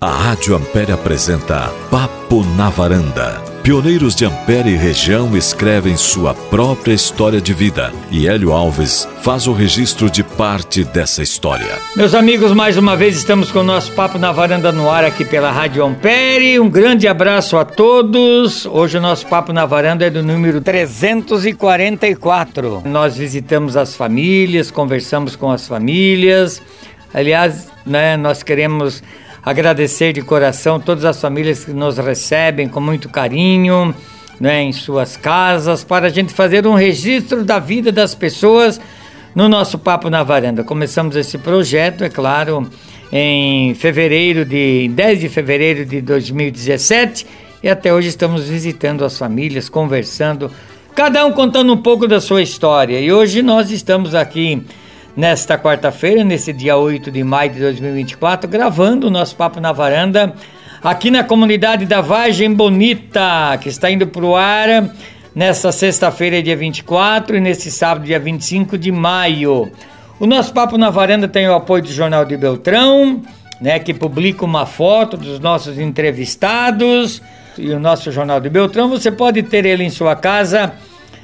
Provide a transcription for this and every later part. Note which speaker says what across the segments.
Speaker 1: A Rádio Ampere apresenta Papo na Varanda. Pioneiros de Ampere e região escrevem sua própria história de vida e Hélio Alves faz o registro de parte dessa história.
Speaker 2: Meus amigos, mais uma vez estamos com o nosso Papo na Varanda no ar aqui pela Rádio Ampere. Um grande abraço a todos. Hoje o nosso Papo na Varanda é do número 344. Nós visitamos as famílias, conversamos com as famílias. Aliás, nós queremos agradecer de coração todas as famílias que nos recebem com muito carinho, em suas casas, para a gente fazer um registro da vida das pessoas no nosso Papo na Varanda. Começamos esse projeto, é claro, em 10 de fevereiro de 2017, e até hoje estamos visitando as famílias, conversando, cada um contando um pouco da sua história. E hoje nós estamos aqui nesta quarta-feira, nesse dia 8 de maio de 2024, gravando o nosso Papo na Varanda, aqui na comunidade da Vargem Bonita, que está indo para o ar nesta sexta-feira, dia 24, e nesse sábado, dia 25 de maio. O nosso Papo na Varanda tem o apoio do Jornal de Beltrão, que publica uma foto dos nossos entrevistados, e o nosso Jornal de Beltrão, você pode ter ele em sua casa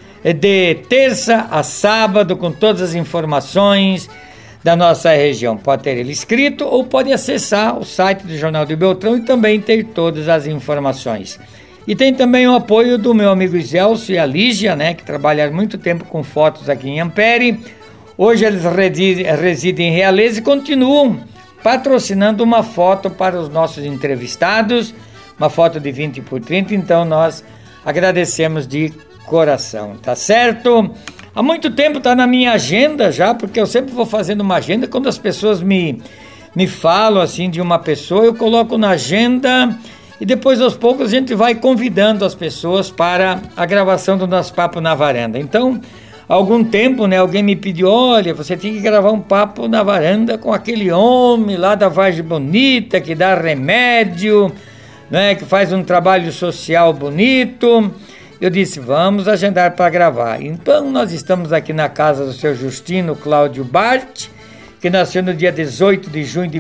Speaker 2: de terça a sábado, com todas as informações da nossa região. Pode ter ele escrito ou pode acessar o site do Jornal de Beltrão e também ter todas as informações. E tem também o apoio do meu amigo Zelso e a Lígia, que trabalharam muito tempo com fotos aqui em Ampere. Hoje eles residem em Realeza e continuam patrocinando uma foto para os nossos entrevistados, uma foto de 20 por 30, então nós agradecemos de coração, tá certo? Há muito tempo tá na minha agenda já, porque eu sempre vou fazendo uma agenda. Quando as pessoas me falam assim de uma pessoa, eu coloco na agenda e depois aos poucos a gente vai convidando as pessoas para a gravação do nosso Papo na Varanda. Então, há algum tempo, alguém me pediu, olha, você tem que gravar um Papo na Varanda com aquele homem lá da Vargem Bonita, que dá remédio, que faz um trabalho social bonito. Eu disse, vamos agendar para gravar. Então, nós estamos aqui na casa do seu Justino Cláudio Bart, que nasceu no dia 18 de junho de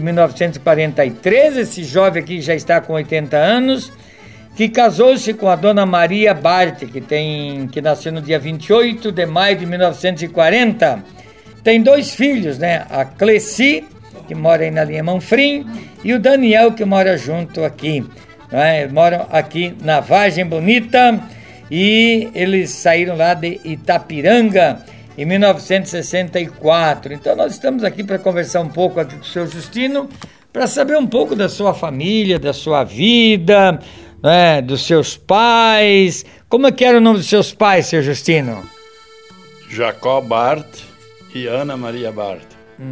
Speaker 2: 1943. Esse jovem aqui já está com 80 anos, que casou-se com a dona Maria Bart, que nasceu no dia 28 de maio de 1940. Tem 2 filhos, a Cleci, que mora aí na linha Manfrim, e o Daniel, que mora junto aqui. Moram aqui na Vargem Bonita. E eles saíram lá de Itapiranga em 1964. Então nós estamos aqui para conversar um pouco aqui com o seu Justino, para saber um pouco da sua família, da sua vida, dos seus pais. Como é que era o nome dos seus pais, seu Justino?
Speaker 3: Jacó Bart e Ana Maria Bart.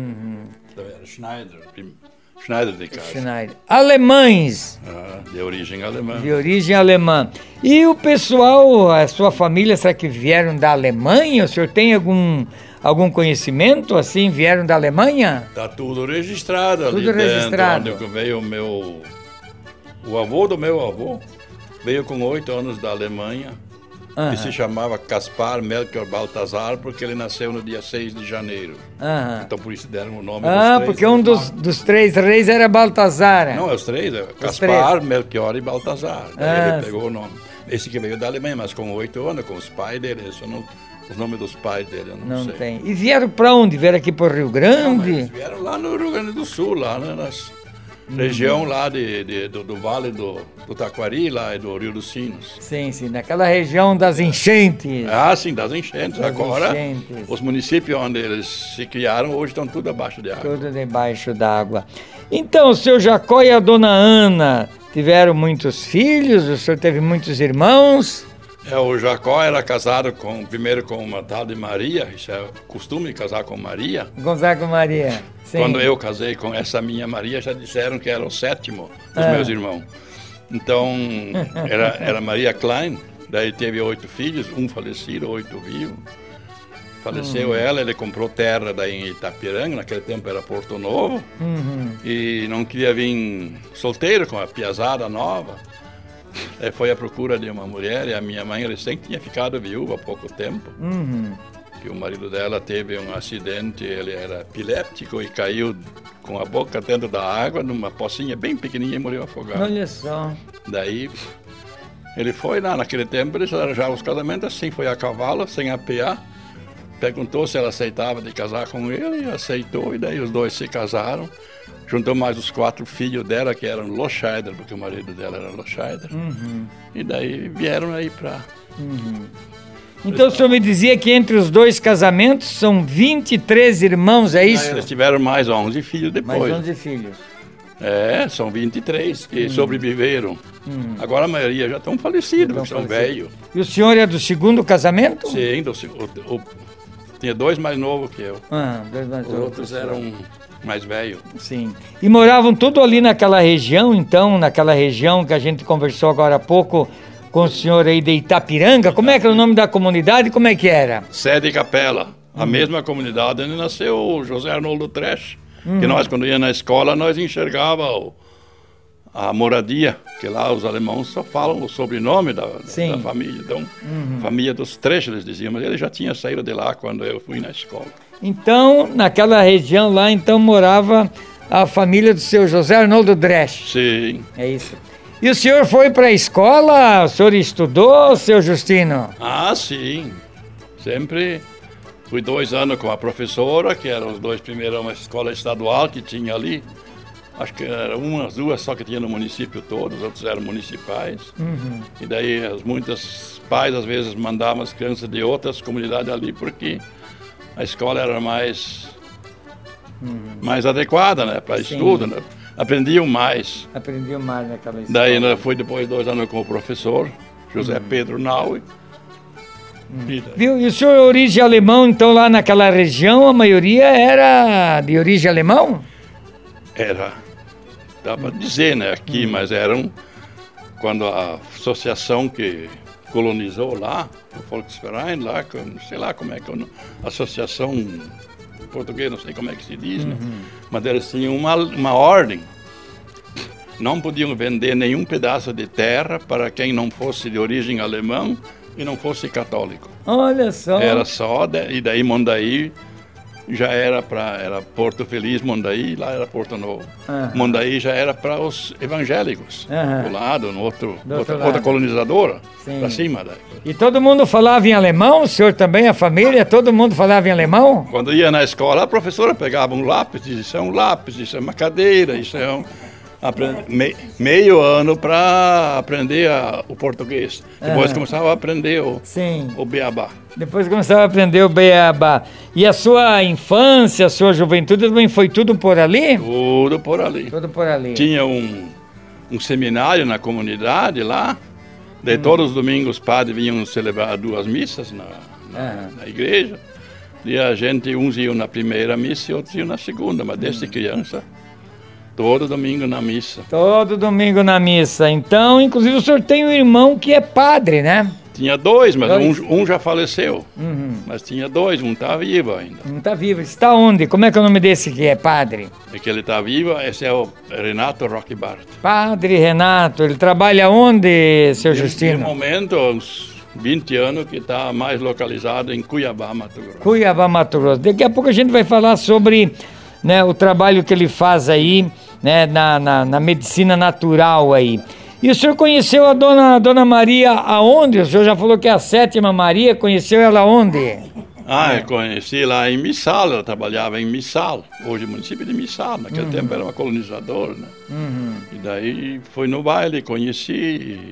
Speaker 3: Schneider de casa.
Speaker 2: Schneider. Alemães.
Speaker 3: De origem alemã.
Speaker 2: De origem alemã. E o pessoal, a sua família, será que vieram da Alemanha? O senhor tem algum conhecimento, assim, vieram da Alemanha?
Speaker 3: Tá tudo registrado ali
Speaker 2: tudo registrado.
Speaker 3: Dentro, onde veio o avô do meu avô, veio com 8 anos da Alemanha, que se chamava Caspar Melchior Baltazar, porque ele nasceu no dia 6 de janeiro. Então por isso deram o nome dos 3.
Speaker 2: Porque um dos 3 reis era Baltazar.
Speaker 3: Não, é os 3, Caspar, Melchior e Baltazar. Daí ele pegou o nome. Esse que veio da Alemanha, mas com 8 anos, com os pais dele, os nomes dos pais dele eu não sei.
Speaker 2: Tem. E vieram para onde? Vieram aqui para o Rio Grande?
Speaker 3: Não, vieram lá no Rio Grande do Sul, lá nas região lá do Vale do Taquari, lá e do Rio dos Sinos.
Speaker 2: Sim, naquela região das enchentes.
Speaker 3: Sim, das enchentes. Agora, os municípios onde eles se criaram, hoje estão tudo abaixo de água.
Speaker 2: Tudo debaixo d'água. Então, o seu Jacó e a dona Ana tiveram muitos filhos? O senhor teve muitos irmãos?
Speaker 3: O Jacó era casado primeiro com uma tal de Maria, isso é costume casar com Maria.
Speaker 2: Casar com Maria, sim.
Speaker 3: Quando eu casei com essa minha Maria, já disseram que era o 7º dos meus irmãos. Então, era Maria Klein, daí teve 8 filhos, um falecido, 8 vivos. Faleceu ela, ele comprou terra daí em Itapiranga, naquele tempo era Porto Novo, e não queria vir solteiro com a piazada nova. Foi à procura de uma mulher, e a minha mãe recém tinha ficado viúva há pouco tempo. que o marido dela teve um acidente, ele era epiléptico e caiu com a boca dentro da água, numa pocinha bem pequenininha e morreu afogado.
Speaker 2: Olha só.
Speaker 3: Daí, ele foi lá, naquele tempo eles arranjavam os casamentos assim, foi a cavalo, sem apear, perguntou se ela aceitava de casar com ele, e aceitou, e daí os dois se casaram. Juntou mais os 4 filhos dela, que eram Loscheider, porque o marido dela era Loscheider. E daí vieram aí para...
Speaker 2: Então o senhor me dizia que entre os 2 casamentos são 23 irmãos, é isso?
Speaker 3: Eles tiveram mais 11 filhos depois.
Speaker 2: Mais 11 filhos.
Speaker 3: É, são 23 que sobreviveram. Agora a maioria já estão falecidos, porque são velhos.
Speaker 2: E o senhor é do 2º casamento?
Speaker 3: Sim, tinha 2 mais novos que eu.
Speaker 2: 2 mais
Speaker 3: Os
Speaker 2: novos.
Speaker 3: outros eram mais velhos.
Speaker 2: Sim. E moravam tudo ali naquela região, então, naquela região que a gente conversou agora há pouco com o senhor aí de Itapiranga. Como é que era o nome da comunidade? Como é que era?
Speaker 3: Sede Capela. A mesma comunidade onde nasceu o José Arnoldo Tresch. Que nós, quando ia na escola, nós enxergava a moradia, que lá os alemãos só falam o sobrenome da família. Então, família dos Tresch, eles diziam, mas ele já tinha saído de lá quando eu fui na escola.
Speaker 2: Então, naquela região lá, então, morava a família do seu José Arnoldo Tresch.
Speaker 3: Sim.
Speaker 2: É isso. E o senhor foi para a escola? O senhor estudou, seu Justino?
Speaker 3: Ah, sim. Sempre fui 2 anos com a professora, que eram os 2 primeiros, uma escola estadual que tinha ali. Acho que eram 1, 2 só que tinha no município todo, os outros eram municipais. E daí muitos pais às vezes mandavam as crianças de outras comunidades ali, porque a escola era mais adequada, né, para estudo, né? Aprendiam mais.
Speaker 2: Aprendiam mais naquela escola.
Speaker 3: Daí fui depois 2 anos com o professor, José Pedro Naui.
Speaker 2: Viu? E o senhor é origem alemão, então lá naquela região a maioria era de origem alemão?
Speaker 3: Era, dá para dizer, né, aqui, mas eram, quando a associação que colonizou lá, o Volksverein lá, sei lá como é que é, a associação portuguesa, não sei como é que se diz, né, mas eles tinham uma ordem, não podiam vender nenhum pedaço de terra para quem não fosse de origem alemã e não fosse católico.
Speaker 2: Olha só.
Speaker 3: Era só, e daí Mondaí já era Porto Feliz, Mondaí, lá era Porto Novo. Mondaí já era para os evangélicos, do lado, outra colonizadora, para cima. Daí.
Speaker 2: E todo mundo falava em alemão? O senhor também, a família, todo mundo falava em alemão?
Speaker 3: Quando ia na escola, a professora pegava um lápis, isso é um lápis, isso é uma cadeira, isso é meio ano para aprender o português. Depois começava a aprender o beabá.
Speaker 2: Depois começava a aprender o beabá. E a sua infância, a sua juventude também foi tudo por ali?
Speaker 3: Tudo por ali.
Speaker 2: Tudo por ali.
Speaker 3: Tinha um seminário na comunidade lá. Daí todos os domingos os padres vinham celebrar 2 missas na igreja. E a gente, uns iam na primeira missa e outros iam na segunda, mas desde criança... Todo domingo na missa. Todo domingo na missa. Então, inclusive, o senhor tem um irmão que é padre, né? Tinha 2, mas um já faleceu. Mas tinha 2, um está vivo ainda. Um está vivo. Está onde? Como é que é o nome desse que é padre? É que ele está vivo, esse é o Renato Roquebart. Padre Renato, ele trabalha onde, seu Justino? No momento, uns 20 anos que está mais localizado em Cuiabá, Mato Grosso. Cuiabá, Mato Grosso. Daqui a pouco a gente vai falar sobre, né, o trabalho que ele faz aí, né, na medicina natural aí. E o senhor conheceu a dona Maria aonde? O senhor já falou que é a 7ª Maria, conheceu ela aonde? Eu conheci lá em Missal, ela trabalhava em Missal, hoje município de Missal, naquele tempo era uma colonizadora, né? E daí foi no baile, conheci,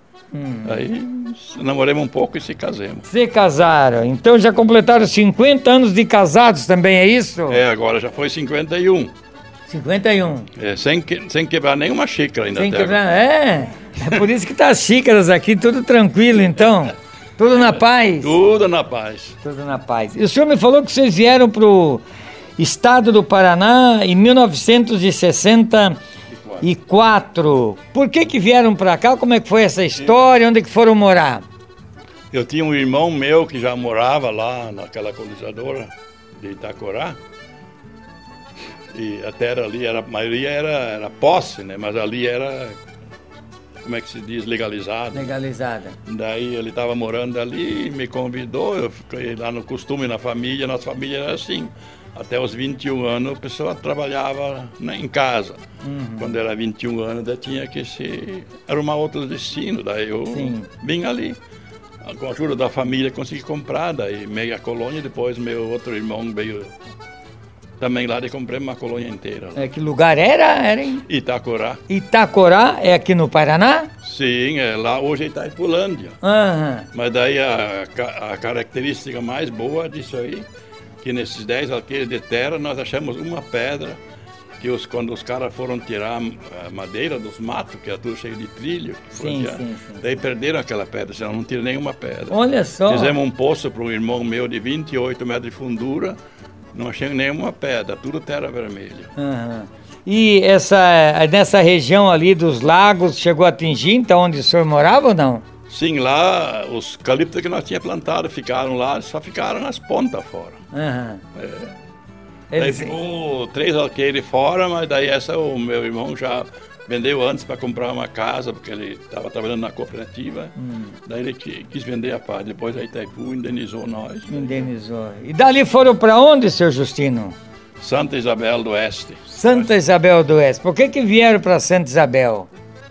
Speaker 3: aí namoramos um pouco e se casamos. Se casaram, então já completaram 50 anos de casados também, é isso? Agora já foi 51. 51. Sem quebrar nenhuma xícara ainda. Sem quebrar, é por isso que tá as xícaras aqui, tudo tranquilo então. Tudo na paz? Tudo na paz. Tudo na paz. E o senhor me falou que vocês vieram pro estado do Paraná em 1964. Por que vieram para cá? Como é que foi essa história? Onde é que foram morar? Eu tinha um irmão meu que já morava lá naquela colonizadora de Itacorá. E a terra ali, a maioria era posse, né? Mas ali era como é que se diz, legalizada.
Speaker 2: Legalizada.
Speaker 3: Daí ele estava morando ali, me convidou, eu fiquei lá no costume, na família, nossa família era assim. Até os 21 anos a pessoa trabalhava em casa. Quando era 21 anos, daí tinha que se arrumar outro destino. Daí eu vim ali. Com a ajuda da família consegui comprar, daí meia colônia, depois meu outro irmão veio também lá e comprei uma colônia inteira.
Speaker 2: Que lugar era? Era em
Speaker 3: Itacorá.
Speaker 2: Itacorá, é aqui no Paraná?
Speaker 3: Sim, lá hoje é Itaipulândia. Mas daí a característica mais boa disso aí, que nesses 10 alqueires de terra nós achamos uma pedra, que quando os caras foram tirar a madeira dos matos, que é tudo cheio de trilho, daí perderam aquela pedra, senão não tira nenhuma pedra.
Speaker 2: Olha só.
Speaker 3: Fizemos um poço para um irmão meu de 28 metros de fundura, não achei nenhuma pedra, tudo terra vermelha.
Speaker 2: E nessa região ali dos lagos, chegou a atingir então onde o senhor morava ou não?
Speaker 3: Sim, lá os eucaliptos que nós tínhamos plantado ficaram lá, só ficaram nas pontas fora. Daí ficou 3 alqueires fora, mas daí o meu irmão já vendeu antes para comprar uma casa, porque ele estava trabalhando na cooperativa. Daí ele quis vender a parte, depois a Itaipu indenizou nós.
Speaker 2: Indenizou. E dali foram para onde, seu Justino?
Speaker 3: Santa Isabel do Oeste.
Speaker 2: Santa Isabel do Oeste. Por que vieram para Santa Isabel?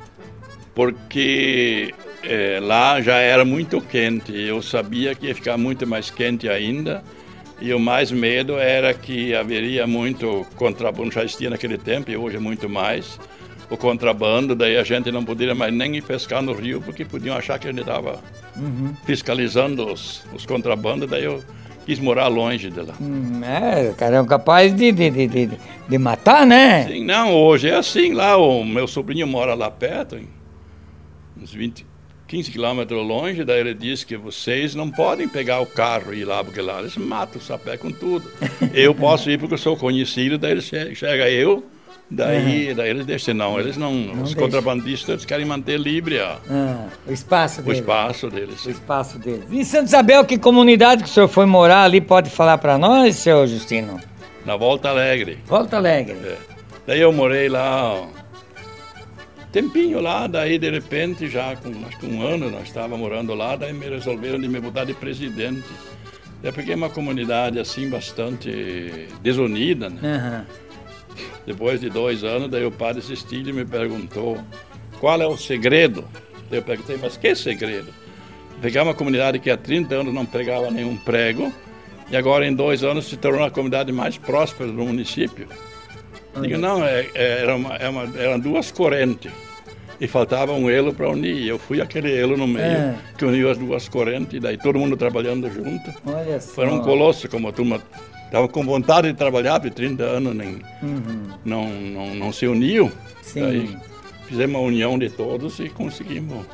Speaker 3: Porque lá já era muito quente, eu sabia que ia ficar muito mais quente ainda. E o mais medo era que haveria muito contrabando, já existia naquele tempo e hoje é muito mais, o contrabando, daí a gente não poderia mais nem ir pescar no rio, porque podiam achar que a gente estava fiscalizando os contrabandos, daí eu quis morar longe de lá.
Speaker 2: O cara é capaz de matar, né?
Speaker 3: Sim, não, hoje é assim, lá o meu sobrinho mora lá perto, uns 15 quilômetros longe, daí ele disse que vocês não podem pegar o carro e ir lá, porque lá eles matam o sapé com tudo. Eu posso ir porque eu sou conhecido, daí chega eu, daí eles deixam, eles não os contrabandistas eles querem manter livre
Speaker 2: o espaço deles.
Speaker 3: O
Speaker 2: espaço deles. E Santa Isabel, que comunidade que o senhor foi morar ali, pode falar para nós, seu Justino?
Speaker 3: Na Volta Alegre.
Speaker 2: Volta Alegre.
Speaker 3: Daí eu morei lá tempinho lá, daí de repente, já com acho que 1 ano nós estávamos morando lá, daí me resolveram de me mudar de presidente. É porque é uma comunidade assim bastante desunida, né? Depois de 2 anos, daí o padre Cestílio me perguntou qual é o segredo. Eu perguntei, mas que segredo? Pegar uma comunidade que há 30 anos não pregava nenhum prego e agora em 2 anos se tornou a comunidade mais próspera do município. Digo, não, eram 2 correntes e faltava um elo para unir. Eu fui aquele elo no meio que uniu as 2 correntes, e daí todo mundo trabalhando junto.
Speaker 2: Olha só.
Speaker 3: Foi um colosso, como a turma estava com vontade de trabalhar, por 30 anos não se uniu.
Speaker 2: Sim.
Speaker 3: Daí fizemos uma união de todos e conseguimos.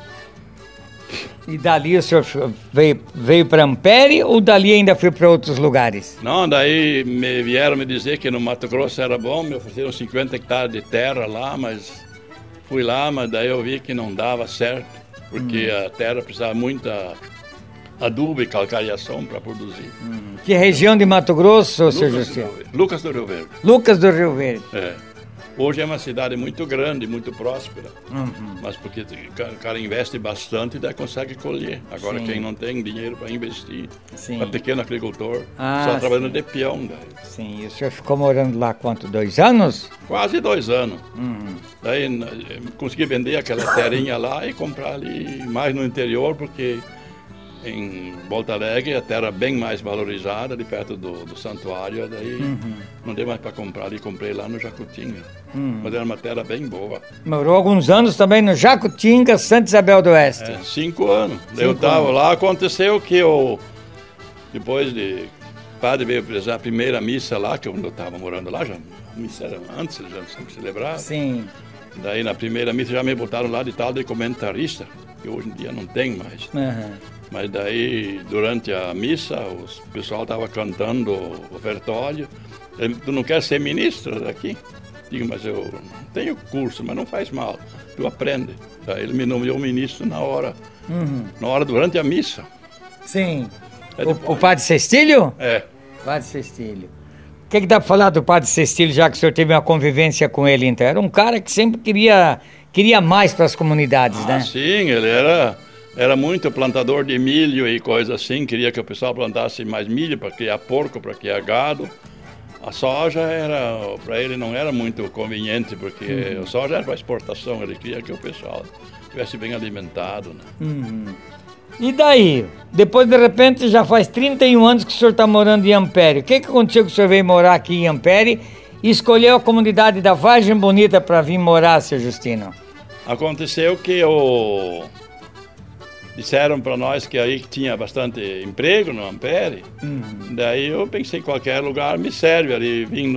Speaker 2: E dali o senhor veio para Ampere ou dali ainda foi para outros lugares?
Speaker 3: Não, daí vieram me dizer que no Mato Grosso era bom, me ofereceram 50 hectares de terra lá, mas fui lá, mas daí eu vi que não dava certo, porque a terra precisava muita adubo e calcariação para produzir.
Speaker 2: Que região de Mato Grosso, seu Justino?
Speaker 3: Lucas do Rio Verde.
Speaker 2: Lucas do Rio Verde.
Speaker 3: Hoje é uma cidade muito grande, muito próspera, mas porque o cara investe bastante e daí consegue colher. Agora quem não tem dinheiro para investir, é pequeno agricultor, só trabalhando de peão. Daí.
Speaker 2: Sim, e o senhor ficou morando lá quanto, 2 anos?
Speaker 3: Quase 2 anos. Daí consegui vender aquela terrinha lá e comprar ali mais no interior, porque em Volta Alegre a terra bem mais valorizada, ali perto do santuário, daí não deu mais para comprar ali, comprei lá no Jacutinga. Mas era uma terra bem boa.
Speaker 2: Morou alguns anos também no Jacutinga, Santa Isabel do Oeste.
Speaker 3: 5 anos. Eu estava lá, aconteceu que depois de o padre veio prezar a primeira missa lá, que eu estava morando lá, já, a missa era antes, já não se celebrava.
Speaker 2: Sim.
Speaker 3: Daí na primeira missa já me botaram lá de tal de comentarista, que hoje em dia não tem mais. Mas daí, durante a missa, o pessoal estava cantando o ofertório. Tu não quer ser ministro daqui? Digo, mas eu não tenho curso, mas não faz mal. Tu aprende. Daí ele me nomeou ministro na hora, durante a missa.
Speaker 2: Sim. O padre Cestílio? Padre Cestílio. O que dá para falar do padre Cestílio, já que o senhor teve uma convivência com ele, então? Era um cara que sempre queria queria mais para as comunidades, né?
Speaker 3: Sim, ele era muito plantador de milho e coisa assim, queria que o pessoal plantasse mais milho para criar porco, para criar gado. A soja para ele não era muito conveniente, porque a soja era para exportação, ele queria que o pessoal estivesse bem alimentado, né?
Speaker 2: E daí? Depois, de repente, já faz 31 anos que o senhor está morando em Ampere. O que aconteceu que o senhor veio morar aqui em Ampere e escolheu a comunidade da Vargem Bonita para vir morar, seu Justino?
Speaker 3: Aconteceu que disseram para nós que aí tinha bastante emprego no Ampere. Daí eu pensei, qualquer lugar me serve. Ali vim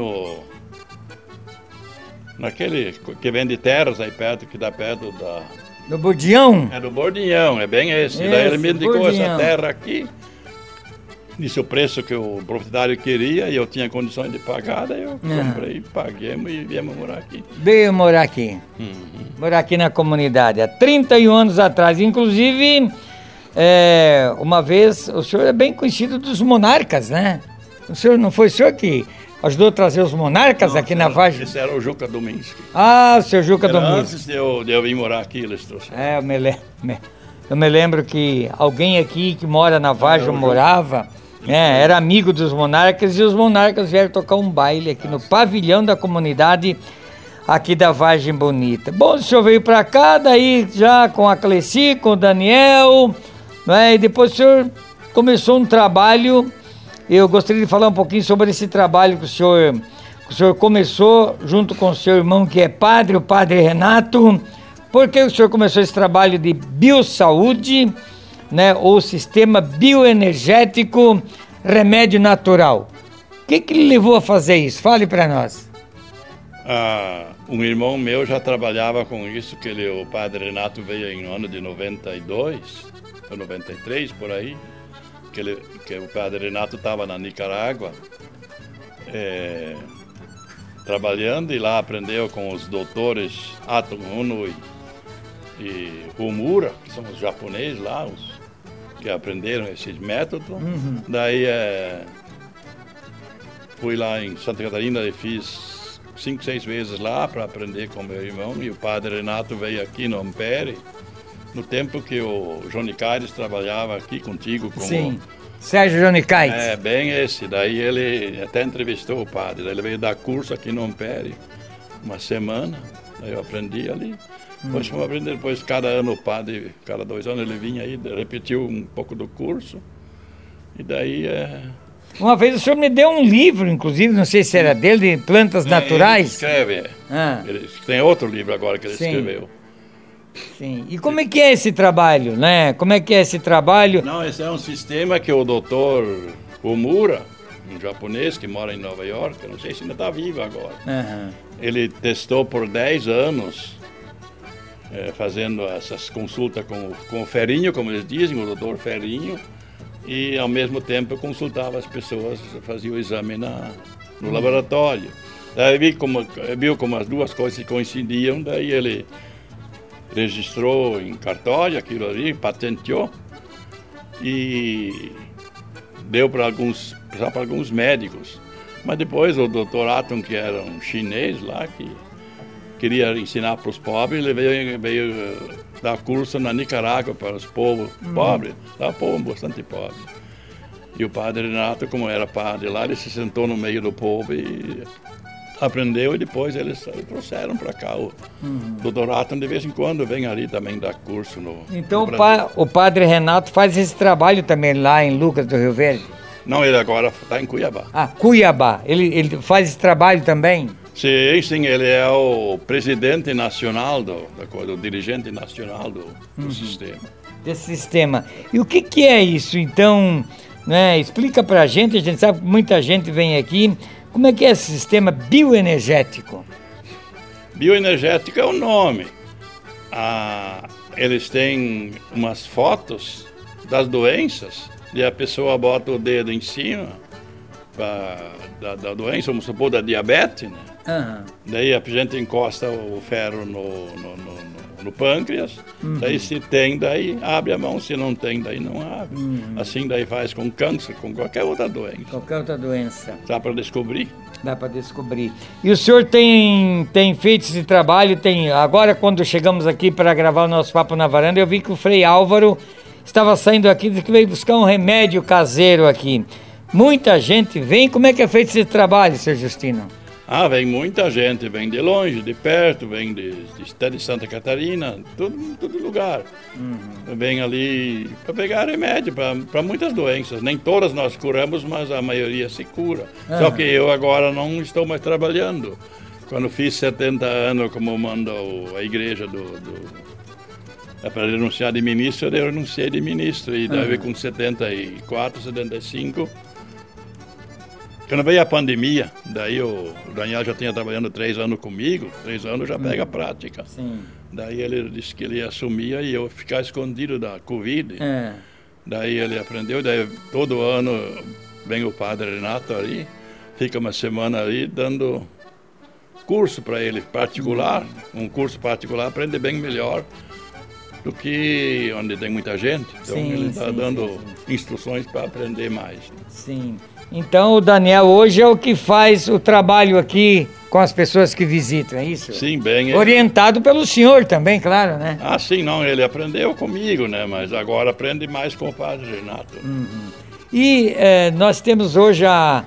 Speaker 3: naquele que vende terras aí perto, que dá perto
Speaker 2: do Bordião?
Speaker 3: É do Bordinhão, é bem esse. Daí ele me indicou essa terra aqui, disse o preço que o proprietário queria e eu tinha condições de pagar, daí eu comprei, paguemos e viemos morar aqui.
Speaker 2: Veio morar aqui. Morar aqui na comunidade, há 31 anos atrás. Inclusive, uma vez, o senhor é bem conhecido dos monarcas, né? O senhor, não foi o senhor que ajudou a trazer os monarcas aqui na Vargem?
Speaker 3: Esse era o Juca Dominski.
Speaker 2: Ah, o seu Juca Dominski.
Speaker 3: Antes de eu vir morar aqui, eles trouxeram.
Speaker 2: Eu me lembro que alguém aqui que mora na Vargem morava, era amigo dos monarcas, e os monarcas vieram tocar um baile aqui no pavilhão da comunidade aqui da Vargem Bonita. Bom, o senhor veio para cá, daí já com a Cleci, com o Daniel, né? E depois o senhor começou um trabalho. Eu gostaria de falar um pouquinho sobre esse trabalho que o senhor começou junto com o seu irmão, que é padre, o padre Renato. Por que o senhor começou esse trabalho de biossaúde, né, ou sistema bioenergético, remédio natural? O que lhe levou a fazer isso? Fale para nós.
Speaker 3: Um irmão meu já trabalhava com isso, o padre Renato veio em ano de 92, ou 93, por aí, que o padre Renato estava na Nicarágua, trabalhando, e lá aprendeu com os doutores Aton Ono e Homura, que são os japoneses lá, que aprenderam esses métodos. Daí fui lá em Santa Catarina e fiz 5, 6 vezes lá para aprender com meu irmão, e o padre Renato veio aqui no Ampere, no tempo que o Johnny Caires trabalhava aqui contigo.
Speaker 2: Sim, Sérgio Johnny Caires.
Speaker 3: Bem esse. Daí ele até entrevistou o padre, daí ele veio dar curso aqui no Ampere, uma semana, daí eu aprendi ali. Depois fomos aprender, depois cada ano o padre, cada 2 anos ele vinha aí, repetiu um pouco do curso, e daí
Speaker 2: Uma vez o senhor me deu um livro, inclusive, não sei se era dele, de plantas naturais.
Speaker 3: Ele escreve, Ele tem outro livro agora que ele escreveu.
Speaker 2: Sim. E como é que é esse trabalho, né? Como é que é esse trabalho?
Speaker 3: Não, esse é um sistema que o doutor Homura, um japonês que mora em Nova York, eu não sei se ainda está vivo agora, ele testou por 10 anos, fazendo essas consultas com o Ferrinho, como eles dizem, o doutor Ferrinho, e ao mesmo tempo consultava as pessoas, fazia o exame no laboratório. Daí viu como as duas coisas coincidiam, daí ele registrou em cartório aquilo ali, patenteou e deu para alguns médicos. Mas depois o Dr. Aton, que era um chinês lá, que queria ensinar para os pobres, ele veio dar curso na Nicarágua para os povos pobres, lá o povo bastante pobre. E o padre Renato, como era padre lá, ele se sentou no meio do povo e aprendeu, e depois eles trouxeram para cá. O Dr. Aton de vez em quando vem ali também dar curso no
Speaker 2: Então o padre Renato faz esse trabalho também lá em Lucas do Rio Verde?
Speaker 3: Não, ele agora está em Cuiabá.
Speaker 2: Cuiabá. Ele faz esse trabalho também?
Speaker 3: Sim, ele é o presidente nacional, do dirigente nacional do sistema.
Speaker 2: Desse sistema. E o que é isso, então, né? Explica pra gente, a gente sabe que muita gente vem aqui. Como é que é esse sistema bioenergético?
Speaker 3: Bioenergético é o nome. Eles têm umas fotos das doenças, e a pessoa bota o dedo em cima da doença, vamos supor, da diabetes, né? Daí a gente encosta o ferro no pâncreas. Daí se tem, daí abre a mão, se não tem, daí não abre. Assim daí faz com câncer, com qualquer outra doença.
Speaker 2: Qualquer outra doença.
Speaker 3: Dá para descobrir?
Speaker 2: Dá para descobrir. E o senhor tem feito esse trabalho, agora quando chegamos aqui para gravar o nosso Papo na Varanda, eu vi que o Frei Álvaro estava saindo aqui, que veio buscar um remédio caseiro aqui. Muita gente vem, como é que é feito esse trabalho, Sr. Justino?
Speaker 3: Vem muita gente, vem de longe, de perto, vem até de Santa Catarina, todo lugar. Vem ali para pegar remédio para muitas doenças. Nem todas nós curamos, mas a maioria se cura. Só que eu agora não estou mais trabalhando. Quando fiz 70 anos, como mandou a igreja para renunciar de ministro, eu renunciei de ministro. E daí com 74, 75... Quando veio a pandemia, daí o Daniel já tinha trabalhando 3 anos comigo, 3 anos já pega a prática.
Speaker 2: Sim.
Speaker 3: Daí ele disse que ele assumia e eu ficar escondido da Covid. Daí ele aprendeu, daí todo ano vem o padre Renato ali, fica uma semana ali dando curso para ele particular, um curso particular, aprende bem melhor do que onde tem muita gente. Então ele está dando instruções para aprender mais.
Speaker 2: Sim. Então o Daniel hoje é o que faz o trabalho aqui com as pessoas que visitam, é isso?
Speaker 3: Sim, bem.
Speaker 2: Orientado pelo senhor também, claro, né?
Speaker 3: Sim, não, ele aprendeu comigo, né? Mas agora aprende mais com o padre Renato.
Speaker 2: E nós temos hoje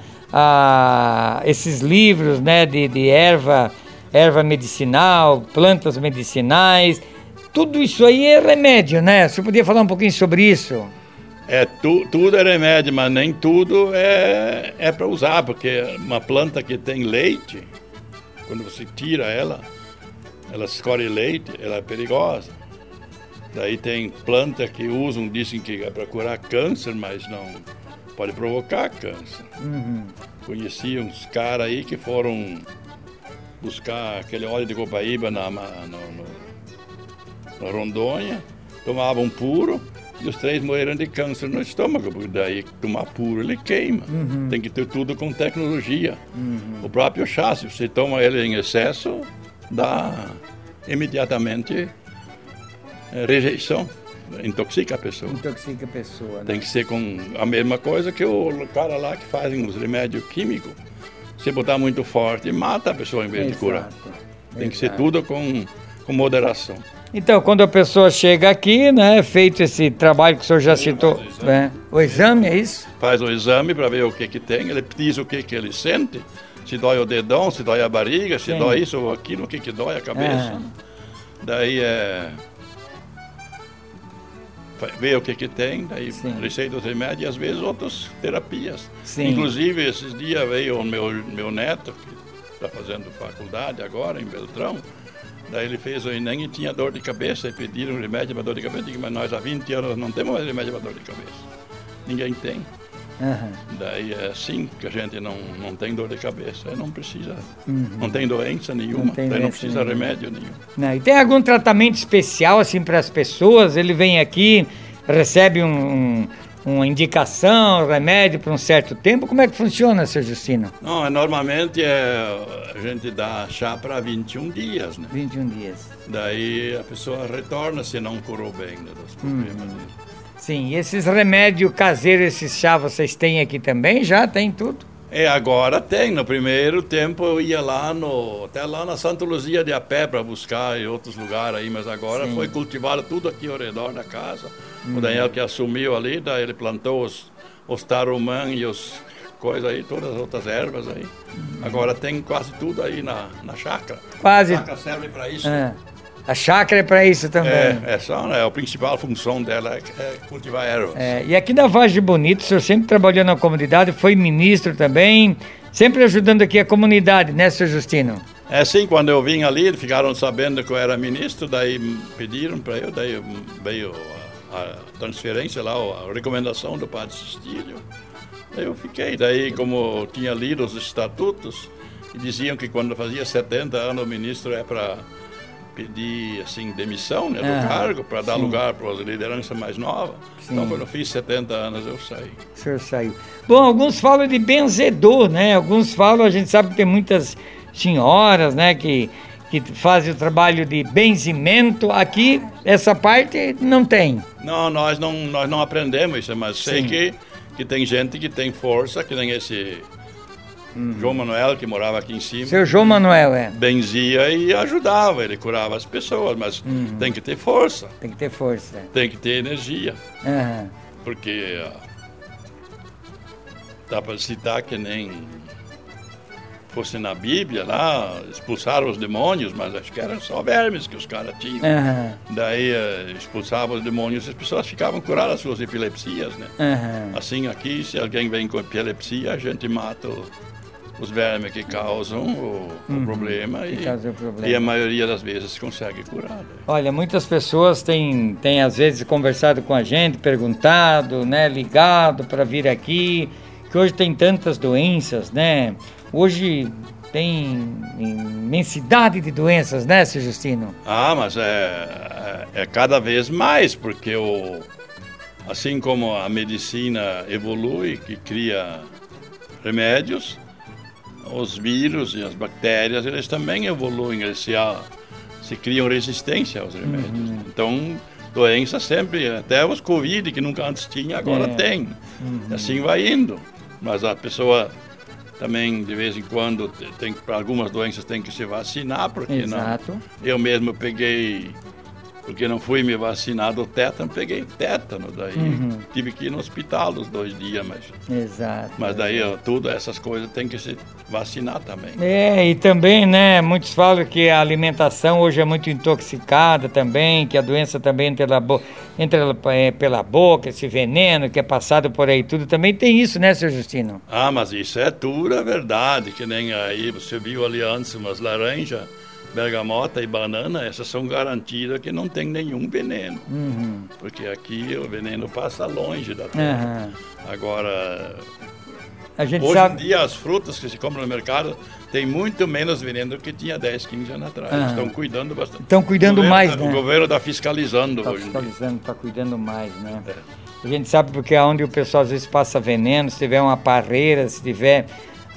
Speaker 2: esses livros, né, de erva medicinal, plantas medicinais. Tudo isso aí é remédio, né? Você podia falar um pouquinho sobre isso?
Speaker 3: Tudo é remédio, mas nem tudo é para usar, porque uma planta que tem leite, quando você tira ela escorre leite, ela é perigosa. Daí tem planta que usam, dizem que é para curar câncer, mas não pode provocar câncer. Conheci uns caras aí que foram buscar aquele óleo de copaíba na Rondônia, tomavam puro e os 3 morreram de câncer no estômago, porque daí tomar puro ele queima. Tem que ter tudo com tecnologia. O próprio chá, se você toma ele em excesso, dá imediatamente rejeição, intoxica a pessoa.
Speaker 2: Né?
Speaker 3: Tem que ser com a mesma coisa que o cara lá que fazem os remédios químicos. Se botar muito forte, mata a pessoa em vez de curar. Tem que ser tudo com moderação.
Speaker 2: Então, quando a pessoa chega aqui, né, feito esse trabalho que o senhor já citou, né? O exame, é isso?
Speaker 3: Faz o exame para ver o que tem, ele diz o que ele sente, se dói o dedão, se dói a barriga, se dói isso ou aquilo, o que dói a cabeça. Daí vê o que tem, daí receita os remédios e às vezes outras terapias. Inclusive, esses dias veio o meu neto, que está fazendo faculdade agora em Beltrão. Daí ele fez o Enem e tinha dor de cabeça e pediram remédio para dor de cabeça. Eu digo, mas nós há 20 anos não temos mais remédio para dor de cabeça. Ninguém tem. Daí é assim que a gente não tem dor de cabeça. Não precisa, não tem doença nenhuma, daí não precisa remédio nenhum.
Speaker 2: Não, e tem algum tratamento especial assim para as pessoas? Ele vem aqui, recebe uma indicação, remédio por um certo tempo? Como é que funciona, Sr. Justino?
Speaker 3: Não, normalmente a gente dá chá para 21 dias, né?
Speaker 2: 21 dias.
Speaker 3: Daí a pessoa retorna se não curou bem, né, dos problemas.
Speaker 2: Sim, e esses remédios caseiros, esses chá, vocês têm aqui também? Já tem tudo?
Speaker 3: Agora tem. No primeiro tempo eu ia até lá na Santa Luzia de a pé para buscar em outros lugares aí, mas agora foi cultivado tudo aqui ao redor da casa. O Daniel que assumiu ali, daí ele plantou os tarumã e os coisas aí, todas as outras ervas aí. Agora tem quase tudo aí na chácara.
Speaker 2: Quase.
Speaker 3: A chácara serve para isso.
Speaker 2: A chácara é para isso também.
Speaker 3: A principal função dela é cultivar ervas.
Speaker 2: E aqui na Vargem de Bonito, o senhor sempre trabalhou na comunidade, foi ministro também, sempre ajudando aqui a comunidade, né, Sr. Justino?
Speaker 3: Sim, quando eu vim ali, eles ficaram sabendo que eu era ministro, daí pediram para eu, daí veio a transferência lá, a recomendação do padre Sistílio. Daí eu fiquei, daí como eu tinha lido os estatutos, e diziam que quando fazia 70 anos o ministro é para pedir assim, demissão, né, do cargo, para dar lugar para as lideranças mais novas. Então, quando eu fiz 70 anos, eu saí.
Speaker 2: O senhor saiu. Bom, alguns falam de benzedor, né? Alguns falam, a gente sabe que tem muitas senhoras, né, que que fazem o trabalho de benzimento. Aqui, essa parte não tem.
Speaker 3: Não, nós não aprendemos isso, mas sei que tem gente que tem força, que nem esse João Manuel, que morava aqui em cima.
Speaker 2: Seu João Manuel,
Speaker 3: benzia e ajudava, ele curava as pessoas, mas tem que ter força.
Speaker 2: Tem que ter força.
Speaker 3: Tem que ter energia.
Speaker 2: Uhum.
Speaker 3: Porque dá para citar que nem fosse na Bíblia lá, expulsaram os demônios, mas acho que eram só vermes que os caras tinham.
Speaker 2: Uhum.
Speaker 3: Daí expulsavam os demônios e as pessoas ficavam curadas das suas epilepsias, né?
Speaker 2: Uhum.
Speaker 3: Assim aqui, se alguém vem com epilepsia, a gente mata os vermes que causam o problema, e a maioria das vezes consegue curar. Né?
Speaker 2: Olha, muitas pessoas têm às vezes conversado com a gente, perguntado, né, ligado para vir aqui, que hoje tem tantas doenças, né? Hoje tem imensidade de doenças, né, Sr. Justino?
Speaker 3: Mas é cada vez mais, porque assim como a medicina evolui, que cria remédios, os vírus e as bactérias, eles também evoluem, eles se criam resistência aos remédios. Então, doença sempre, até os Covid, que nunca antes tinha, agora tem. Assim vai indo. Mas a pessoa também, de vez em quando, para algumas doenças tem que se vacinar, porque eu mesmo peguei, porque não fui me vacinar do tétano, peguei tétano, daí tive que ir no hospital os 2 dias, mas daí tudo, essas coisas tem que se vacinar também.
Speaker 2: E também, né, muitos falam que a alimentação hoje é muito intoxicada também, que a doença também entra pela boca, esse veneno que é passado por aí tudo, também tem isso, né, Sr. Justino?
Speaker 3: Mas isso é tudo a verdade, que nem aí, você viu ali antes umas laranjas, bergamota e banana, essas são garantidas que não tem nenhum veneno. Porque aqui o veneno passa longe da terra. Agora, hoje em dia as frutas que se compram no mercado tem muito menos veneno do que tinha 10, 15 anos atrás. Estão cuidando bastante.
Speaker 2: Estão cuidando mais, né?
Speaker 3: O governo está fiscalizando hoje.
Speaker 2: Está cuidando mais, né? A gente sabe porque onde o pessoal às vezes passa veneno, se tiver uma parreira, se tiver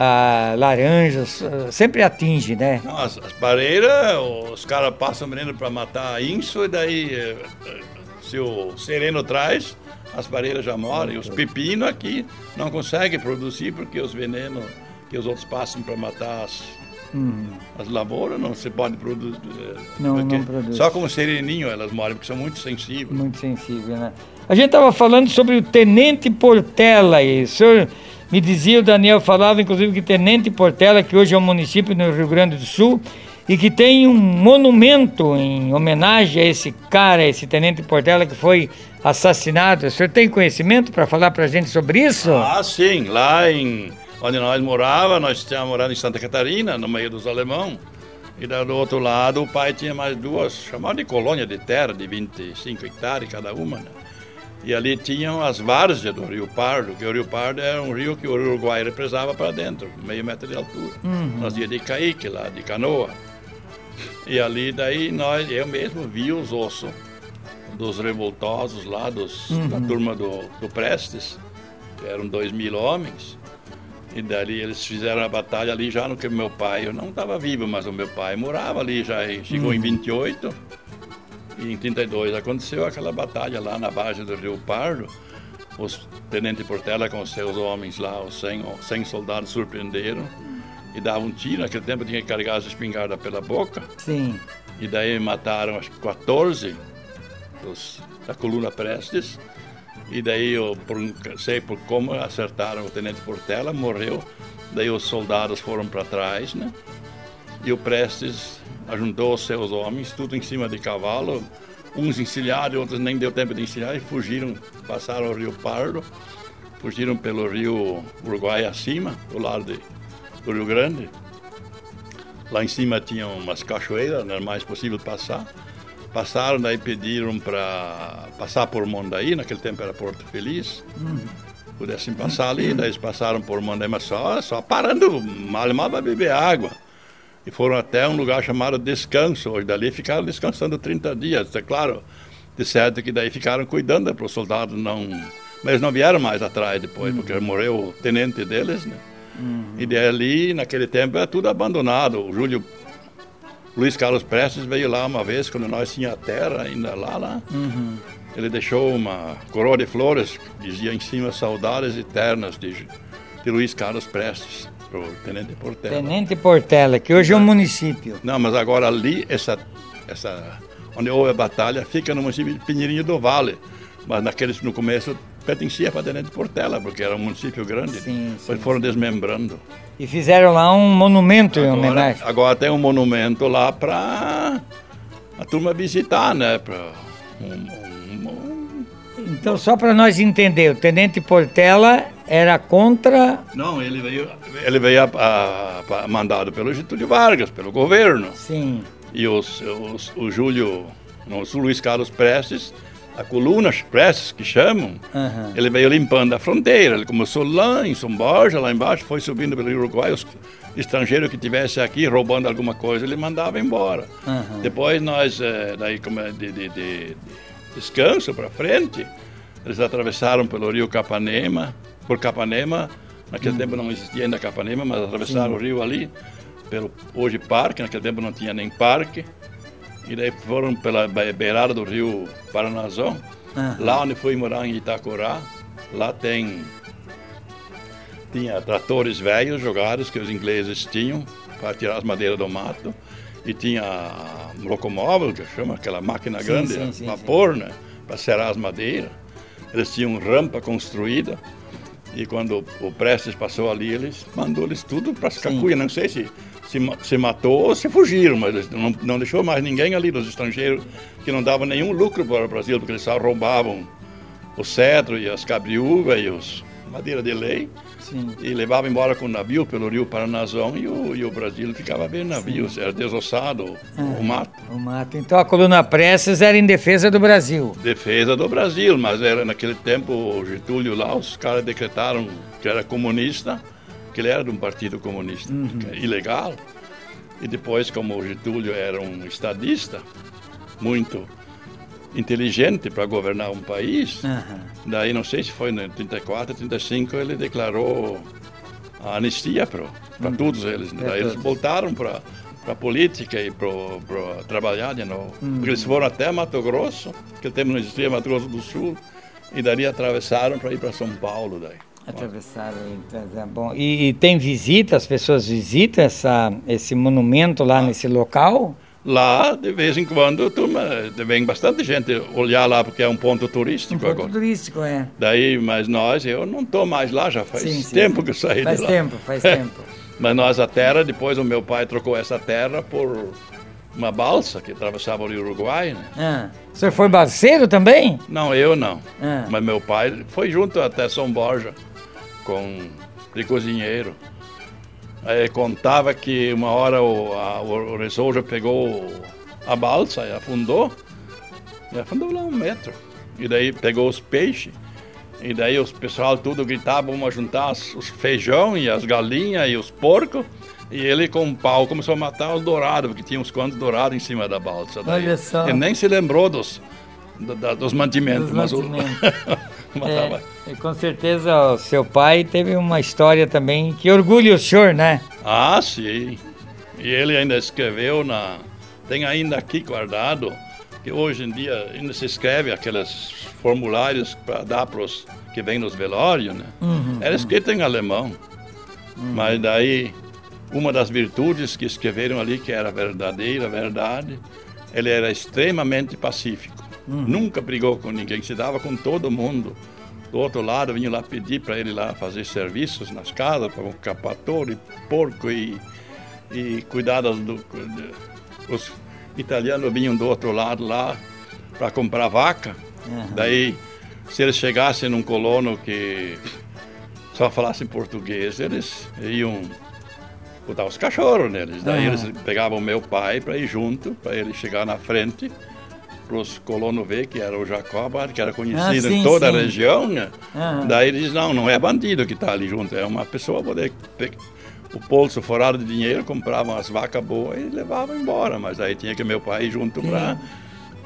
Speaker 2: laranjas, sempre atinge, né?
Speaker 3: Não, as pareiras, os caras passam veneno para matar inso, e daí se o sereno traz, as pareiras já morrem. Os pepinos aqui não conseguem produzir porque os venenos que os outros passam para matar as lavouras não se pode produzir.
Speaker 2: Não produz.
Speaker 3: Só com o sereninho elas morrem, porque são muito sensíveis.
Speaker 2: Muito sensíveis, né? A gente estava falando sobre o Tenente Portela aí. O senhor me dizia, o Daniel falava, inclusive, que Tenente Portela, que hoje é um município no Rio Grande do Sul, e que tem um monumento em homenagem a esse cara, esse Tenente Portela que foi assassinado. O senhor tem conhecimento para falar para a gente sobre isso?
Speaker 3: Sim. Lá onde nós morávamos, nós tínhamos morado em Santa Catarina, no meio dos alemães, e do outro lado o pai tinha mais 2, chamavam de colônia de terra, de 25 hectares cada uma, né? E ali tinham as várzeas do Rio Pardo, que o Rio Pardo era um rio que o Uruguai represava para dentro, meio metro de altura. Nós íamos de caique lá, de canoa. E ali daí eu mesmo vi os ossos dos revoltosos lá, da turma do Prestes, que eram 2.000 homens. E dali eles fizeram a batalha ali já no que meu pai, eu não estava vivo, mas o meu pai morava ali, já chegou em 28. E em 32 aconteceu aquela batalha lá na base do Rio Pardo. Os Tenente Portela com os seus homens lá, os 100 soldados surpreenderam e davam um tiro. Naquele tempo tinha que carregar as espingardas pela boca.
Speaker 2: Sim.
Speaker 3: E daí mataram acho que 14 da coluna Prestes. E daí, sei por como acertaram o Tenente Portela, morreu. Daí os soldados foram para trás, né? E o Prestes ajuntou os seus homens, tudo em cima de cavalo, uns encilhados, outros nem deu tempo de encilhar, e fugiram, passaram o Rio Pardo, fugiram pelo rio Uruguai acima, do lado do Rio Grande. Lá em cima tinham umas cachoeiras, não era mais possível passar. Passaram, daí pediram para passar por Mondaí, naquele tempo era Porto Feliz, pudessem passar ali, daí eles passaram por Mondaí, mas só parando, mal para beber água. E foram até um lugar chamado Descanso, hoje dali ficaram descansando 30 dias, é claro, de certo que daí ficaram cuidando para os soldados não... Mas eles não vieram mais atrás depois, porque morreu o tenente deles, né? E daí ali, naquele tempo, era tudo abandonado. O Júlio Luiz Carlos Prestes veio lá uma vez, quando nós tínhamos a terra ainda lá. Ele deixou uma coroa de flores, dizia em cima, saudades eternas de Luiz Carlos Prestes, para o Tenente Portela.
Speaker 2: Tenente Portela, que hoje é um município.
Speaker 3: Não, mas agora ali, onde houve a batalha, fica no município de Pinheirinho do Vale. Mas no começo pertencia para Tenente Portela, porque era um município grande. Depois foram desmembrando.
Speaker 2: E fizeram lá um monumento em homenagem.
Speaker 3: Agora tem um monumento lá para a turma visitar, né?
Speaker 2: Então, só para nós entender, o Tenente Portela era contra...
Speaker 3: Não, ele veio mandado pelo Getúlio Vargas, pelo governo.
Speaker 2: Sim.
Speaker 3: E o Luiz Carlos Prestes, a coluna Prestes, que chamam, ele veio limpando a fronteira. Ele começou lá em São Borja, lá embaixo, foi subindo pelo Uruguai. Os estrangeiros que tivessem aqui roubando alguma coisa, ele mandava embora. Depois nós, daí como de descanso para frente, eles atravessaram pelo rio Capanema, por Capanema, naquele tempo não existia ainda Capanema, mas atravessaram o rio ali, pelo hoje parque, naquele tempo não tinha nem parque, e daí foram pela beirada do rio Paranazão, lá onde fui morar em Itacurá, lá tinha tratores velhos jogados que os ingleses tinham para tirar as madeiras do mato, e tinha um locomóvel, que chama aquela máquina grande, vapor, né, para serar as madeiras. Eles tinham rampa construída, e quando o Prestes passou ali, mandou eles tudo para as cacuias. Não sei se matou ou se fugiram, mas eles não deixou mais ninguém ali dos estrangeiros, que não davam nenhum lucro para o Brasil, porque eles só roubavam o cedro e as cabriúvas e as madeira de lei. E levava embora com o navio pelo rio Paranazão, e o Brasil ficava bem navios, era desossado o mato.
Speaker 2: O mato. Então a coluna Prestes era em defesa do Brasil.
Speaker 3: Defesa do Brasil, mas era naquele tempo o Getúlio lá, os caras decretaram que era comunista, que ele era de um partido comunista, ilegal. E depois, como o Getúlio era um estadista, muito inteligente para governar um país, daí não sei se foi em 34, 35, ele declarou a anistia para todos eles. Daí eles voltaram para a política e para trabalhar de novo. Porque eles foram até Mato Grosso, naquele tempo não existia Mato Grosso do Sul, e dali atravessaram para ir para São Paulo. Daí.
Speaker 2: Atravessaram, então, bom. E tem visita, as pessoas visitam esse monumento lá nesse local?
Speaker 3: Lá, de vez em quando, vem bastante gente olhar lá, porque é um ponto turístico agora.
Speaker 2: Um ponto turístico, é.
Speaker 3: Daí, mas eu não estou mais lá, já faz tempo que eu saí de lá.
Speaker 2: Faz tempo.
Speaker 3: Mas a terra, depois o meu pai trocou essa terra por uma balsa que atravessava o rio Uruguai, né?
Speaker 2: O senhor foi balseiro também?
Speaker 3: Não, eu não. Mas meu pai foi junto até São Borja, de cozinheiro. Aí contava que uma hora o Resolja pegou a balsa e afundou lá 1 metro. E daí pegou os peixes, e daí os pessoal tudo gritava, vamos juntar os feijão e as galinhas e os porcos, e ele com um pau começou a matar os dourados, porque tinha uns quantos dourados em cima da balsa. Daí, olha só. Ele nem se lembrou dos mantimentos.
Speaker 2: E com certeza o seu pai teve uma história também que orgulha o senhor, né?
Speaker 3: Ah, sim. E ele ainda escreveu, tem ainda aqui guardado, que hoje em dia ainda se escreve aqueles formulários para dar para os que vêm nos velórios, né? Era escrito em alemão. Mas daí, uma das virtudes que escreveram ali, que era verdadeira verdade, ele era extremamente pacífico. Nunca brigou com ninguém, se dava com todo mundo. Do outro lado, vinham lá pedir para ele lá fazer serviços nas casas, para capator e porco e cuidar os italianos vinham do outro lado lá para comprar vaca. Daí, se eles chegassem num colono que só falasse português, eles iam botar os cachorros neles. Daí eles pegavam o meu pai para ir junto, para ele chegar na frente, para os colonos ver que era o Jacob, que era conhecido em toda a região, né? Daí eles dizem, não é bandido que está ali junto, é uma pessoa poder o bolso forado de dinheiro, compravam as vacas boas e levavam embora, mas aí tinha que meu pai ir junto para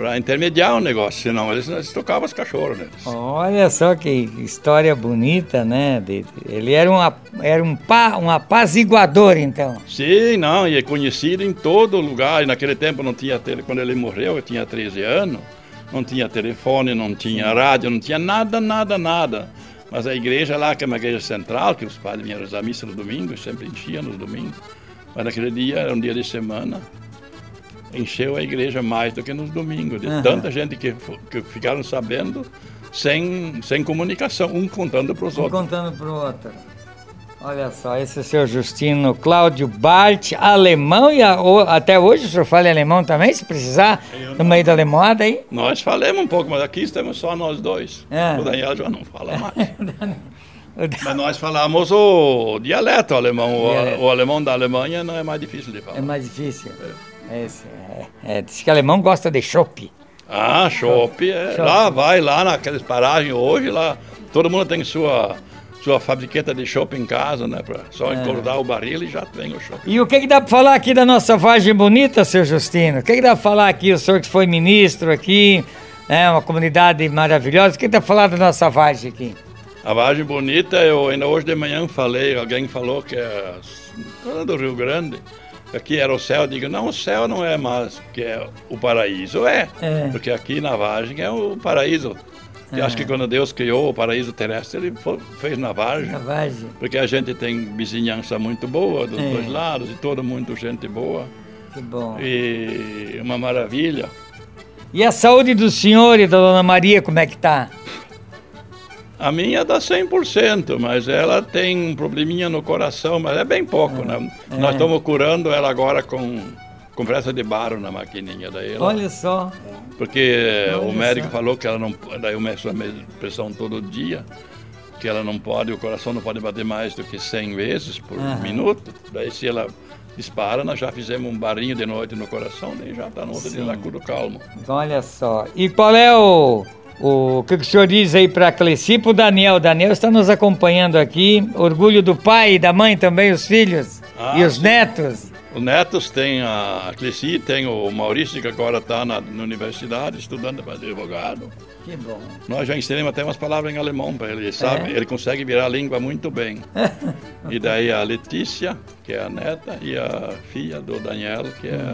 Speaker 3: para intermediar o negócio, senão eles tocavam os cachorros, né?
Speaker 2: Olha só que história bonita, né? Ele era um apaziguador, então.
Speaker 3: Sim, não, e é conhecido em todo lugar. E naquele tempo não tinha quando ele morreu, eu tinha 13 anos, não tinha telefone, não tinha rádio, não tinha nada. Mas a igreja lá, que é uma igreja central, que os padres vinham rezar a missa no domingo, sempre enchia nos domingos. Mas naquele dia, era um dia de semana, encheu a igreja mais do que nos domingos. De tanta gente que ficaram sabendo sem comunicação, um contando para os outros.
Speaker 2: Contando para o outro. Olha só, esse é o senhor Justino Cláudio Bart, alemão, e até hoje o senhor fala alemão também, se precisar, no meio da alemoada aí?
Speaker 3: Nós falamos um pouco, mas aqui estamos só nós dois. O Daniel já não fala mais. Mas nós falamos o dialeto alemão. O alemão da Alemanha não é mais difícil de falar.
Speaker 2: É mais difícil? Diz que alemão gosta de chopp.
Speaker 3: Ah, chopp. Vai lá naquelas paragens hoje, lá todo mundo tem sua fabriqueta de chopp em casa, né? Só encordar o barril e já tem o chopp.
Speaker 2: E o que dá para falar aqui da nossa Vargem Bonita, seu Justino? O que dá para falar aqui, o senhor que foi ministro aqui, uma comunidade maravilhosa, o que dá para falar da nossa Vargem aqui?
Speaker 3: A Vargem Bonita, eu ainda hoje de manhã alguém falou que é do Rio Grande, que aqui era o céu. Eu digo, não, o céu não é mais que é o paraíso, porque aqui na Vargem é o paraíso. Eu acho que quando Deus criou o paraíso terrestre, ele fez na Vargem. Na Vargem. Porque a gente tem vizinhança muito boa dos dois lados e todo mundo gente boa.
Speaker 2: Que bom.
Speaker 3: E uma maravilha.
Speaker 2: E a saúde do senhor e da dona Maria, como é que tá?
Speaker 3: A minha dá 100%, mas ela tem um probleminha no coração, mas é bem pouco, né? Nós estamos curando ela agora com compressa de baro na maquininha daí.
Speaker 2: Olha só.
Speaker 3: Porque o médico falou que ela não... Daí eu meço a pressão todo dia, que ela não pode, o coração não pode bater mais do que 100 vezes por minuto. Daí se ela dispara, nós já fizemos um barinho de noite no coração, daí já está no outro dia tudo calmo.
Speaker 2: Olha só. E qual é o que o senhor diz aí para a Cleci, para o Daniel? O Daniel está nos acompanhando aqui. Orgulho do pai e da mãe também, os filhos e os netos.
Speaker 3: Os netos tem a Cleci, tem o Maurício, que agora está na universidade, estudando para advogado.
Speaker 2: Que bom.
Speaker 3: Nós já ensinamos até umas palavras em alemão para ele, sabe? Ele consegue virar a língua muito bem. E daí a Letícia, que é a neta, e a filha do Daniel, que é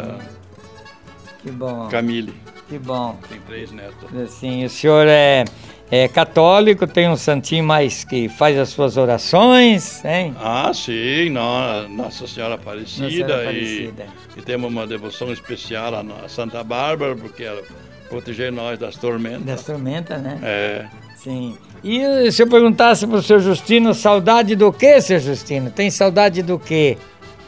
Speaker 3: a Camille.
Speaker 2: Que bom.
Speaker 3: Tem 3 netos.
Speaker 2: Sim, o senhor é católico, tem um santinho mais que faz as suas orações, hein?
Speaker 3: Ah, sim, Nossa Senhora Aparecida. E temos uma devoção especial a Santa Bárbara, porque ela protege nós das tormentas.
Speaker 2: Das tormentas, né? Sim. E se eu perguntasse para o seu Justino, saudade do quê, seu Justino? Tem saudade do quê?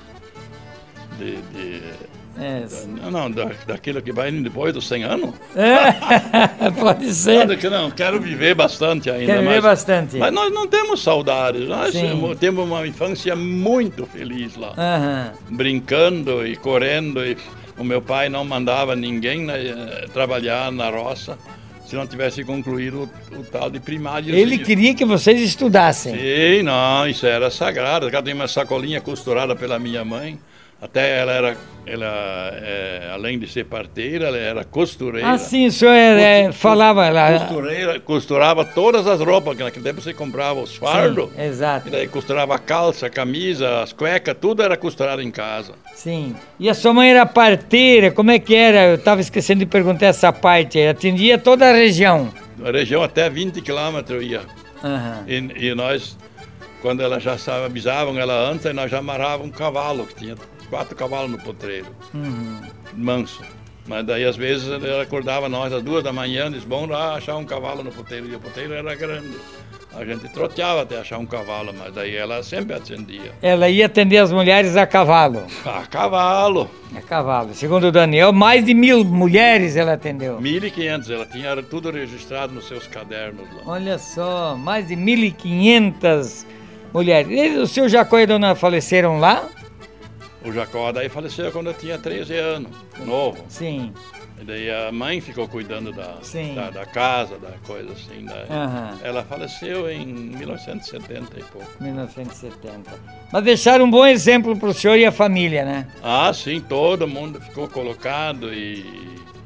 Speaker 3: Daquilo que vai indo depois dos 100 anos?
Speaker 2: Pode ser.
Speaker 3: Não, quero viver bastante ainda.
Speaker 2: Quero viver bastante.
Speaker 3: Mas nós não temos saudades. Nós temos uma infância muito feliz lá. Brincando e correndo. E o meu pai não mandava ninguém trabalhar na roça se não tivesse concluído o tal de primário.
Speaker 2: Ele queria que vocês estudassem.
Speaker 3: Sim, não, isso era sagrado. Ela tinha uma sacolinha costurada pela minha mãe. Até ela além de ser parteira, ela era costureira.
Speaker 2: Ah, sim, o senhor falava lá.
Speaker 3: Costurava todas as roupas, que naquele tempo você comprava os fardos.
Speaker 2: Sim, exato.
Speaker 3: E daí costurava a calça, a camisa, as cuecas, tudo era costurado em casa.
Speaker 2: Sim. E a sua mãe era parteira, como é que era? Eu estava esquecendo de perguntar essa parte. Atendia toda a região?
Speaker 3: A região até 20 quilômetros ia. E nós, quando ela já avisavam ela antes, nós já amarrávamos um cavalo, que tinha 4 cavalos no potreiro, manso. Mas daí às vezes ela acordava nós às 2 da manhã, disse, vamos lá achar um cavalo no potreiro, e o potreiro era grande. A gente troteava até achar um cavalo, mas daí ela sempre atendia.
Speaker 2: Ela ia atender as mulheres a cavalo?
Speaker 3: A cavalo.
Speaker 2: A cavalo. Segundo o Daniel, mais de 1.000 mulheres ela atendeu.
Speaker 3: 1.500, ela tinha tudo registrado nos seus cadernos lá.
Speaker 2: Olha só, mais de 1.500 mulheres. E o seu Jacó e a dona faleceram lá?
Speaker 3: O Jacó daí faleceu quando eu tinha 13 anos, novo.
Speaker 2: Sim.
Speaker 3: E daí a mãe ficou cuidando da casa, da coisa assim. Ela faleceu em 1970 e pouco.
Speaker 2: 1970. Mas deixaram um bom exemplo para o senhor e a família, né?
Speaker 3: Ah, sim, todo mundo ficou colocado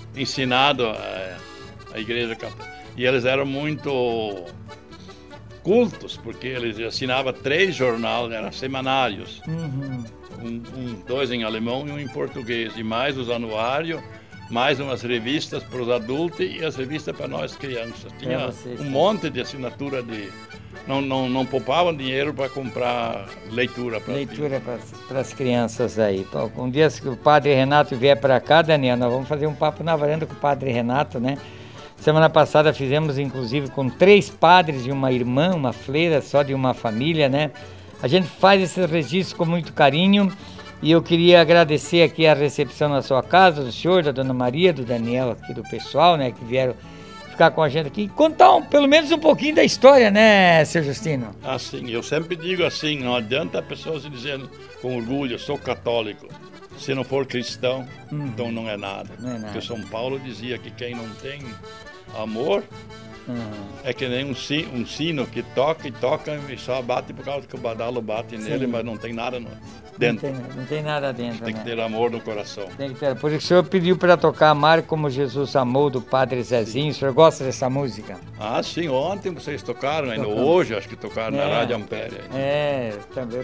Speaker 3: ensinado a Igreja Católica. E eles eram muito cultos, porque eles assinavam 3 jornais, eram semanários. Dois em alemão e um em português. E mais os anuários, mais umas revistas para os adultos e as revistas para nós crianças. Tinha um monte de assinatura de... Não poupavam dinheiro para comprar leitura
Speaker 2: para as crianças aí. Um dia que o Padre Renato vier para cá, Daniel, nós vamos fazer um papo na varanda com o Padre Renato, né? Semana passada fizemos, inclusive, com 3 padres e uma irmã, uma freira só de uma família, né? A gente faz esses registros com muito carinho e eu queria agradecer aqui a recepção na sua casa, do senhor, da Dona Maria, do Daniel, aqui do pessoal, né? Que vieram ficar com a gente aqui e contar pelo menos um pouquinho da história, né, seu Justino?
Speaker 3: Sim, eu sempre digo assim, não adianta a pessoa se dizendo com orgulho, sou católico. Se não for cristão, então não é nada. Porque São Paulo dizia que quem não tem amor é que nem um sino que toca e só bate por causa que o badalo bate nele, mas não tem nada dentro.
Speaker 2: Não tem nada dentro.
Speaker 3: Tem que ter amor no coração.
Speaker 2: Tem que ter. Por isso o senhor pediu para tocar Amar Como Jesus Amou, do Padre Zezinho. O senhor gosta dessa música?
Speaker 3: Sim, ontem vocês tocaram, ainda hoje acho que tocaram na Rádio Ampere.
Speaker 2: Também.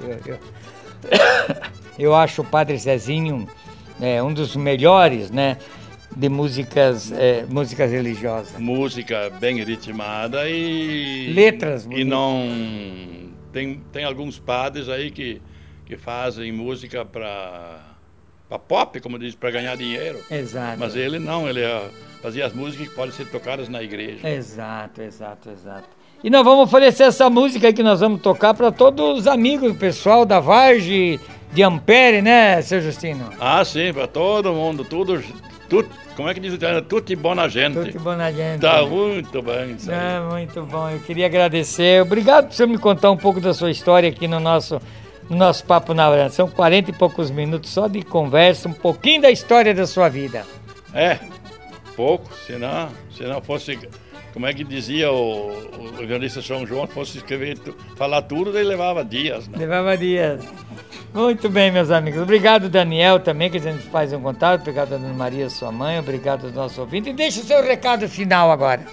Speaker 2: Eu acho o Padre Zezinho um dos melhores, né, de músicas religiosas.
Speaker 3: Música bem ritmada e...
Speaker 2: letras.
Speaker 3: E não... Tem alguns padres aí que fazem música para pop, como diz, para ganhar dinheiro.
Speaker 2: Exato.
Speaker 3: Mas ele não, ele fazia as músicas que podem ser tocadas na igreja.
Speaker 2: Exato. E nós vamos oferecer essa música aí que nós vamos tocar para todos os amigos, o pessoal da Vargem de Ampere, né, seu Justino?
Speaker 3: Sim, para todo mundo, tudo, como é que diz o italiano? Tutti buona gente.
Speaker 2: Tutti buona gente.
Speaker 3: Tá muito bem isso aí.
Speaker 2: Muito bom, eu queria agradecer. Obrigado por você me contar um pouco da sua história aqui no nosso Papo na Varanda. São 40 e poucos minutos só de conversa, um pouquinho da história da sua vida.
Speaker 3: Pouco, se não fosse... Como é que dizia o evangelista São João, se fosse falar tudo, ele levava dias. Né?
Speaker 2: Levava dias. Muito bem, meus amigos. Obrigado, Daniel, também, que a gente faz um contato. Obrigado, Dona Maria, sua mãe. Obrigado aos nossos ouvintes. E deixa o seu recado final agora.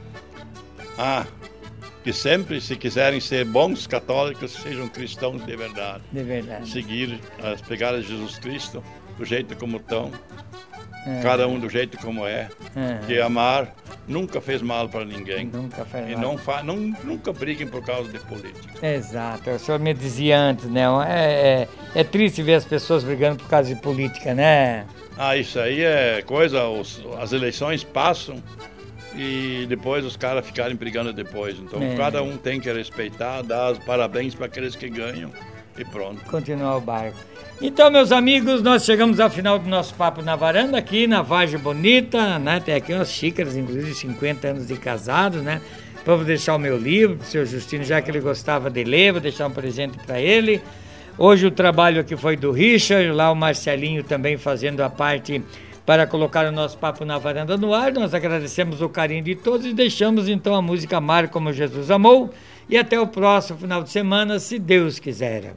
Speaker 3: Que sempre, se quiserem ser bons católicos, sejam cristãos de verdade.
Speaker 2: De verdade.
Speaker 3: Seguir as pegadas de Jesus Cristo, do jeito como estão. Cada um do jeito como é. Que amar nunca fez mal para ninguém.
Speaker 2: Nunca fez mal.
Speaker 3: E nunca briguem por causa de política.
Speaker 2: Exato. O senhor me dizia antes, né? É triste ver as pessoas brigando por causa de política, né?
Speaker 3: Isso aí é coisa... As eleições passam e depois os caras ficarem brigando depois. Então cada um tem que respeitar, dar os parabéns para aqueles que ganham e pronto.
Speaker 2: Continuar o barco. Então, meus amigos, nós chegamos ao final do nosso Papo na Varanda, aqui na Vargem Bonita, né? Tem aqui umas xícaras, inclusive 50 anos de casados, né? Vou deixar o meu livro pro seu Justino, já que ele gostava de ler, vou deixar um presente para ele. Hoje o trabalho aqui foi do Richard, lá o Marcelinho também fazendo a parte para colocar o nosso Papo na Varanda no ar. Nós agradecemos o carinho de todos e deixamos então a música Amar Como Jesus Amou. E até o próximo final de semana, se Deus quiser.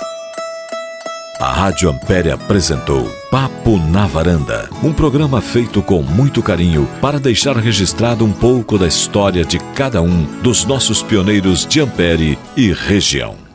Speaker 1: A Rádio Ampere apresentou Papo na Varanda, um programa feito com muito carinho para deixar registrado um pouco da história de cada um dos nossos pioneiros de Ampere e região.